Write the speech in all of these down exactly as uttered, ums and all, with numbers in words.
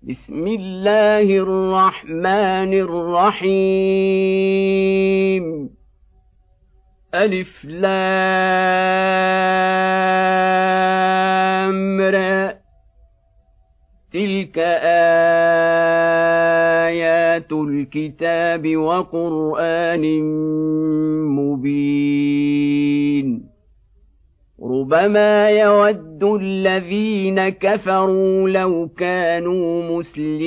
بسم الله الرحمن الرحيم ألف لام را تلك آيات الكتاب وقرآن مبين ربما يود الذين كفروا لو كانوا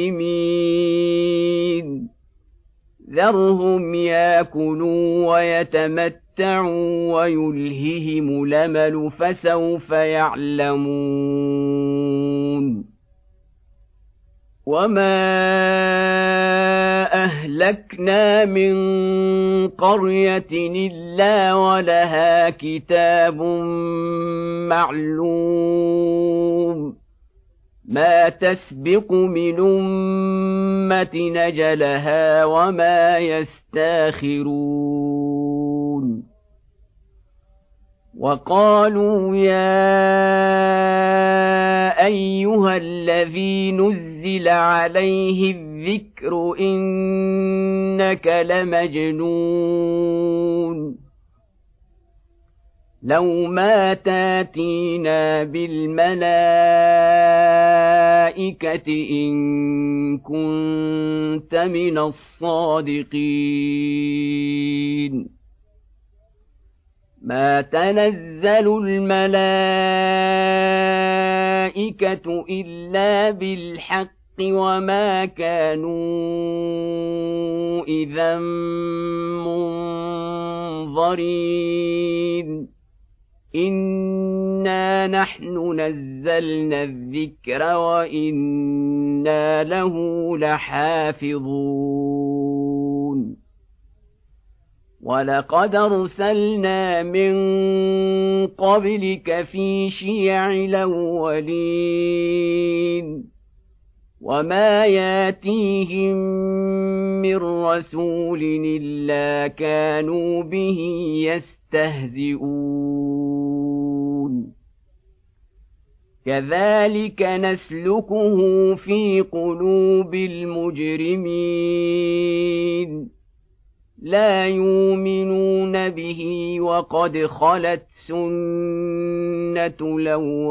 مسلمين ذرهم ياكلوا ويتمتعوا ويلههم الأمل فسوف يعلمون وما أهلكنا من قرية إلا ولها كتاب معلوم ما تسبق من أمة نجلها وما يستاخرون وقالوا يا أيها الذي نزل عليه الذكر إنك لمجنون لو ما تاتينا بالملائكة إن كنت من الصادقين ما تنزل الملائكة إلا بالحق وما كانوا إذا منظرين إنا نحن نزلنا الذكر وإنا له لحافظون ولقد أرسلنا من قبلك في شيع الأولين وما ياتيهم من رسول إلا كانوا به يستهزئون كذلك نسلكه في قلوب المجرمين لا يؤمنون به وقد خلت سنة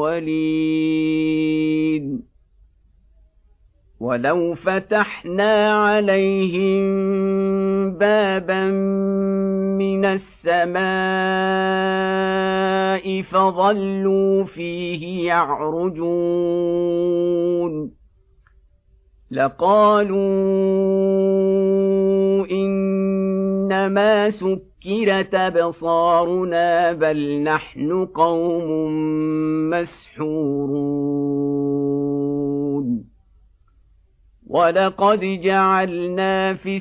الأولين ولو فتحنا عليهم بابا من السماء فظلوا فيه يعرجون لقالوا إنما سكرت أبصارنا بل نحن قوم مسحورون ولقد جعلنا في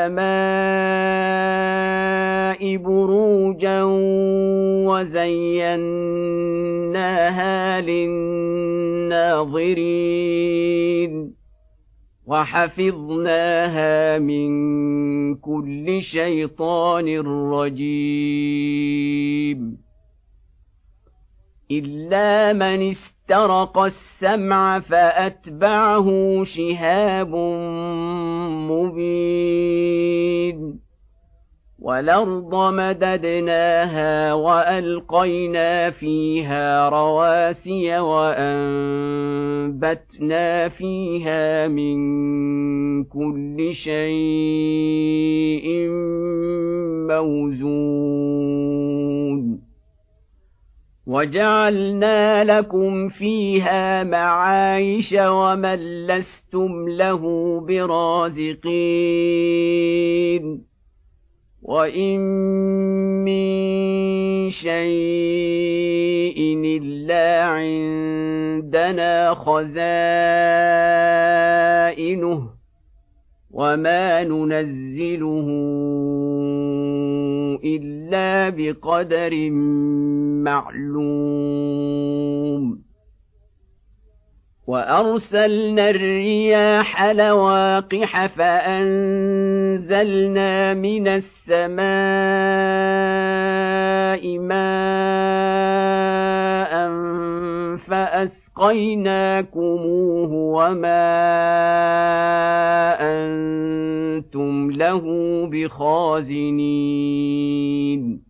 السماء بروجا وزيناها للناظرين وحفظناها من كل شيطان رجيم إلا من استرق السمع فأتبعه شهاب مبين والأرض مددناها وألقينا فيها رواسي وأنبتنا فيها من كل شيء موزون وجعلنا لكم فيها معايش ومن لستم له برازقين وإن من شيء إلا عندنا خزائنه وما ننزله إلا بقدر معلوم وأرسلنا الرياح لواقح فأنزلنا من السماء ماء فأسقيناكم أسقيناكموه وما أنتم له بخازنين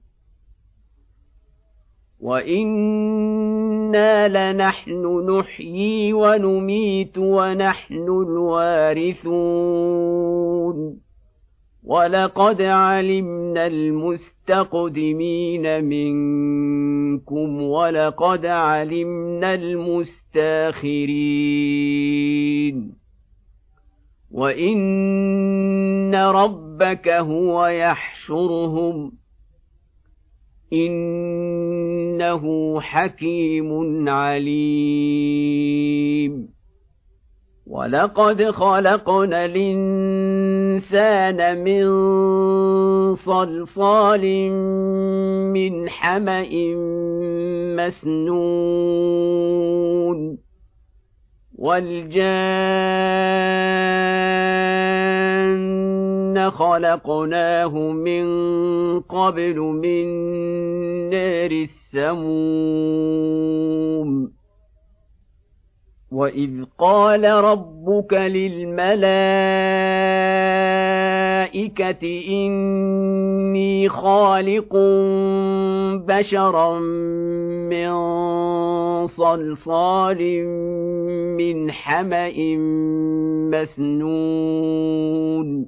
وإنا لنحن نحيي ونميت ونحن الوارثون ولقد علمنا المستقدمين منكم ولقد علمنا المستاخرين وإن ربك هو يحشرهم إنه حكيم عليم ولقد خلقنا الإنسان من صلصال من حمأ مسنون والجان خلقناه من قبل من نار السموم وإذ قال ربك للملائكة إني خالق بشرا من صلصال من حمأ مسنون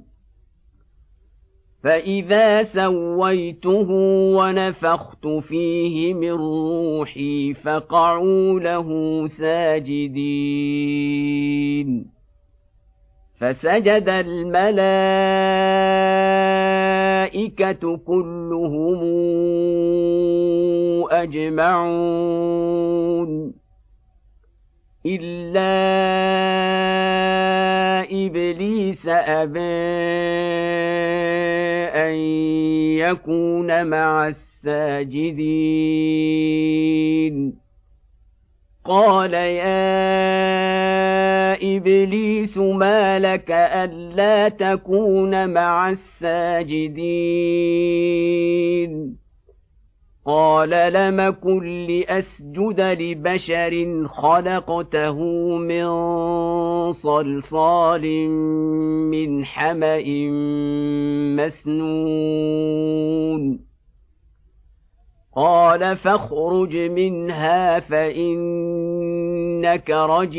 فإذا سويته ونفخت فيه من روحي فقعوا له ساجدين فسجد الملائكة كلهم أجمعون إلا إبليس أبى أن يكون مع الساجدين قال يا إبليس ما لك ألا تكون مع الساجدين قال لم كن لأسجد لبشر خلقته من صلصال من حمأ مسنون قال فاخرج منها فإنك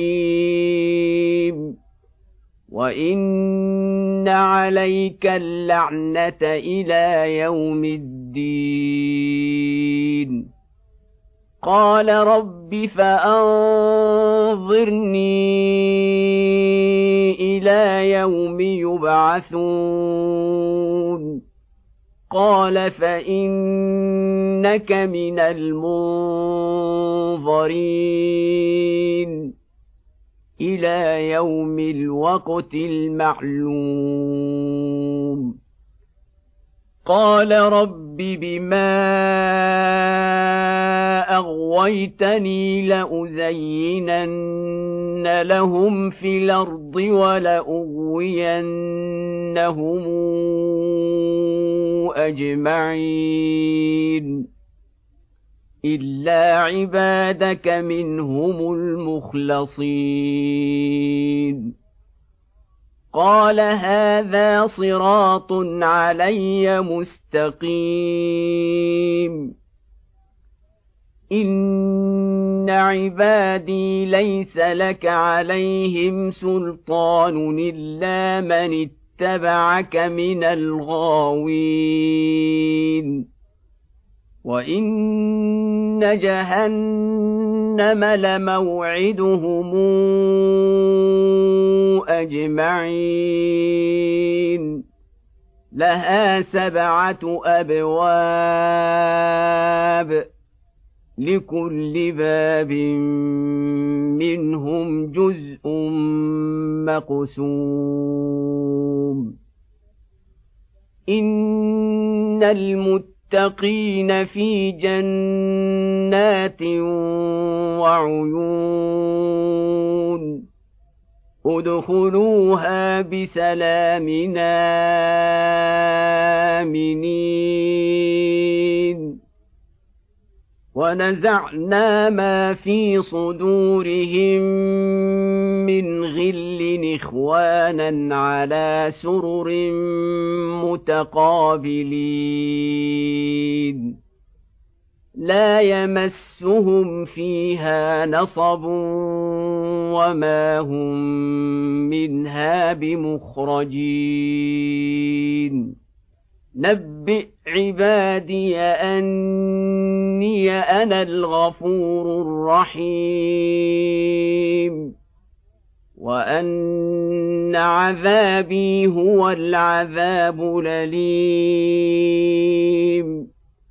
رجيم وإن عليك اللعنة إلى يوم الدين قال رب فأنظرني إلى يوم يبعثون قال فإنك من المنظرين إلى يوم الوقت المعلوم قال رب بما أغويتني لأزينن لهم في الأرض ولأغوينهم أجمعين إلا عبادك منهم المخلصين قال هذا صراط علي مستقيم إن عبادي ليس لك عليهم سلطان إلا من اتبعك من الغاوين وإن جهنم لموعدهم أجمعين لها سبعة أبواب لكل باب منهم جزء مقسوم إن المتقين في جنات وعيون ادخلوها بسلام آمنين ونزعنا ما في صدورهم من غل إخوانا على سرر متقابلين لا يمسهم فيها نصب وما هم منها بمخرجين نبئ عبادي أني أنا الغفور الرحيم وأن عذابي هو العذاب الأليم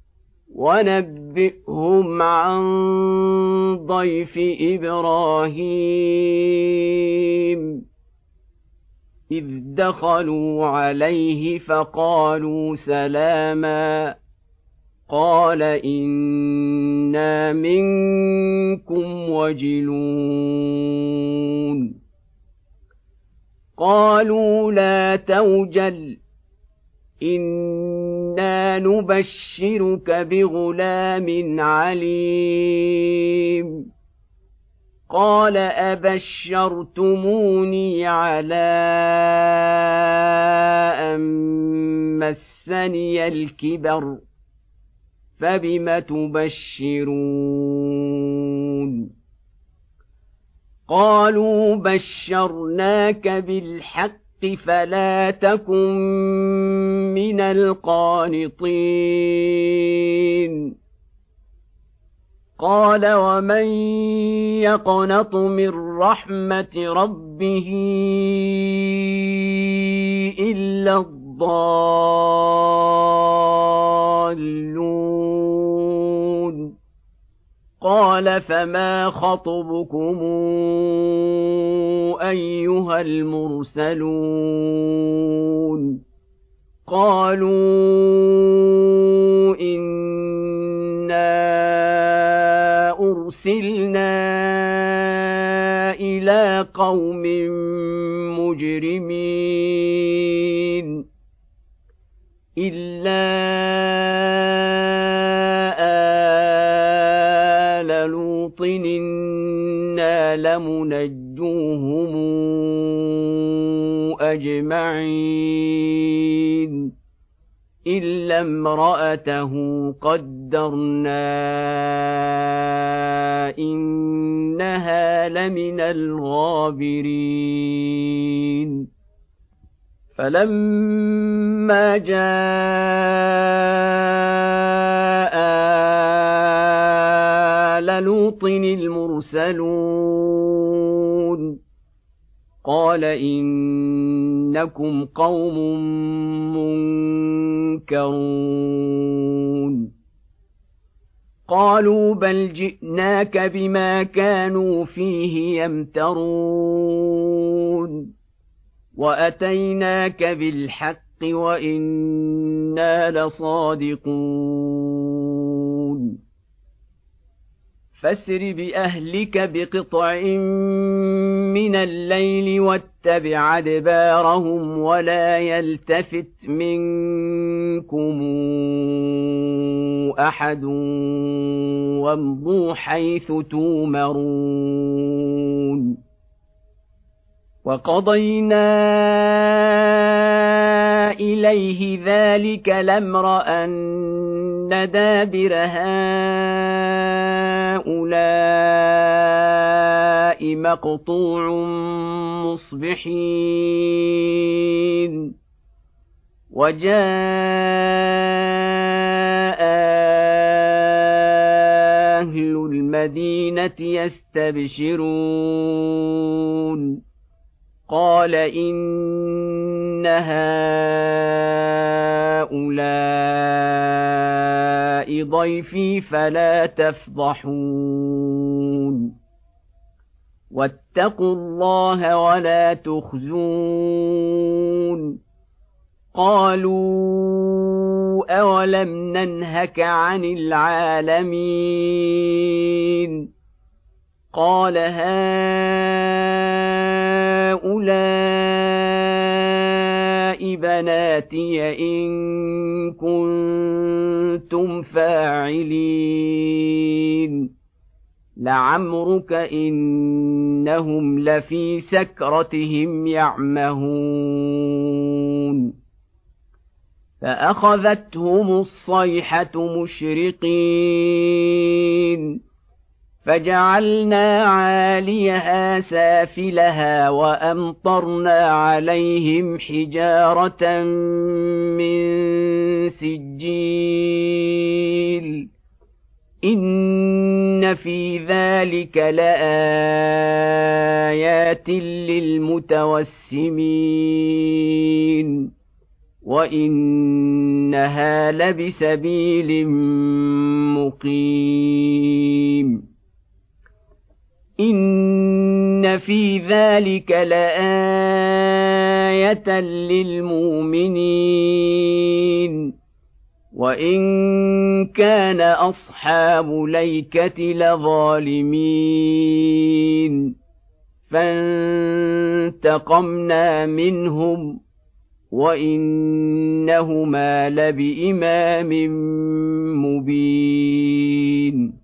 ونبئهم عن ضيف إبراهيم إذ دخلوا عليه فقالوا سلاما قال إنا منكم وجلون قالوا لا توجل إنا نبشرك بغلام عليم قال أبشرتموني على أن مسني الكبر فبم تبشرون قالوا بشرناك بالحق فلا تكن من القانطين قال ومن يقنط من رحمة ربه إلا الضالون قال فما خطبكم أيها المرسلون قالوا إنا أرسلنا إلى قوم مجرمين إلا آل لوط إنا لمنجوهم أجمعين إلا امرأته قدرنا إنها لمن الغابرين فلما جاء آل لوط المرسلون قال إنكم قوم منكرون قالوا بل جئناك بما كانوا فيه يمترون وأتيناك بالحق وإنا لصادقون فاسر بأهلك بقطع من الليل واتبع أدبارهم ولا يلتفت منكم أحد وامضوا حيث تومرون وقضينا إليه ذلك الأمر أن دابر هؤلاء مقطوع مصبحين وجاء أهل المدينة يستبشرون قال إن هؤلاء ضيفي فلا تفضحون واتقوا الله ولا تخزون قالوا أولم ننهك عن العالمين قال هؤلاء بناتي إن كنتم فاعلين لعمرك إنهم لفي سكرتهم يعمهون فأخذتهم الصيحة مشرقين فجعلنا عاليها سافلها وأمطرنا عليهم حجارة من سجيل إن في ذلك لآيات للمتوسمين وإنها لبسبيل مقيم إن في ذلك لآية للمؤمنين وإن كان أصحاب ليكة لظالمين فانتقمنا منهم وإنهما لبإمام مبين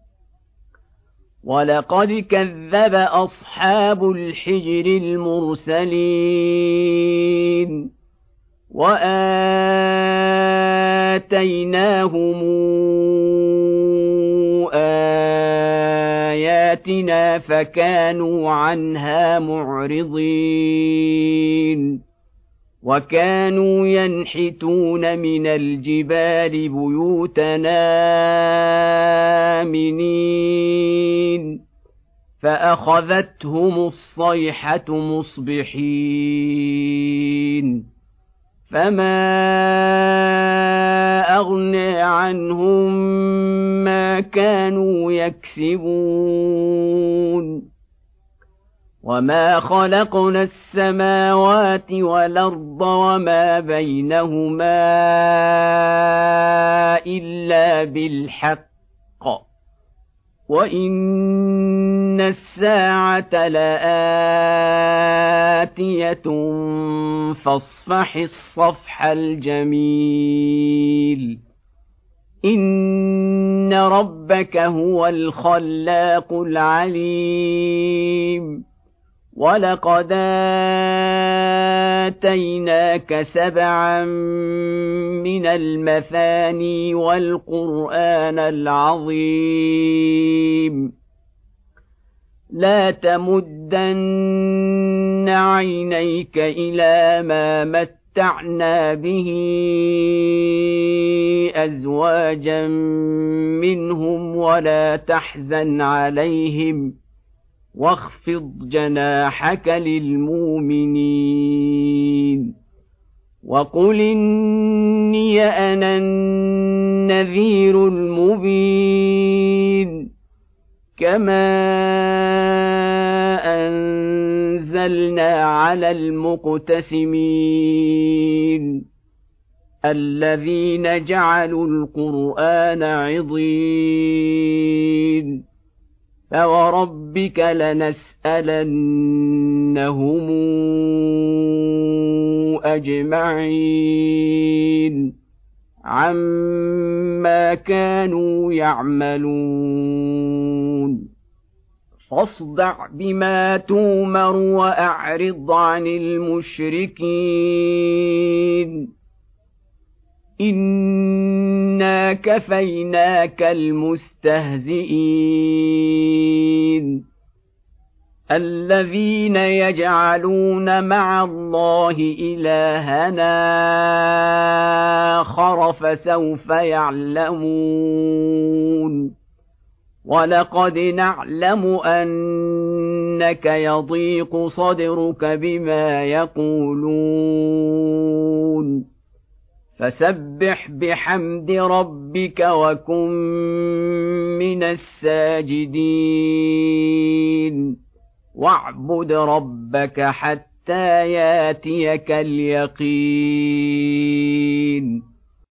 ولقد كذب أصحاب الحجر المرسلين وآتيناهم آياتنا فكانوا عنها معرضين وكانوا ينحتون من الجبال بيوتنا آمنين فأخذتهم الصيحة مصبحين فما أغنى عنهم ما كانوا يكسبون وما خلقنا السماوات والأرض وما بينهما إلا بالحق وإن الساعة لآتية فاصفح الصفح الجميل إن ربك هو الخلاق العليم ولقد آتيناك سبعا من المثاني والقرآن العظيم لا تمدن عينيك إلى ما متعنا به أزواجا منهم ولا تحزن عليهم واخفض جناحك للمؤمنين وقل إني أنا النذير المبين كما أنزلنا على المقتسمين الذين جعلوا القرآن عضين فوربك لنسألنهم أجمعين عما كانوا يعملون فاصدع بما تومر وأعرض عن المشركين إنا كفيناك المستهزئين الذين يجعلون مع الله إلهنا آخر فسوف يعلمون ولقد نعلم أنك يضيق صدرك بما يقولون فسبح بحمد ربك وكن من الساجدين واعبد ربك حتى ياتيك اليقين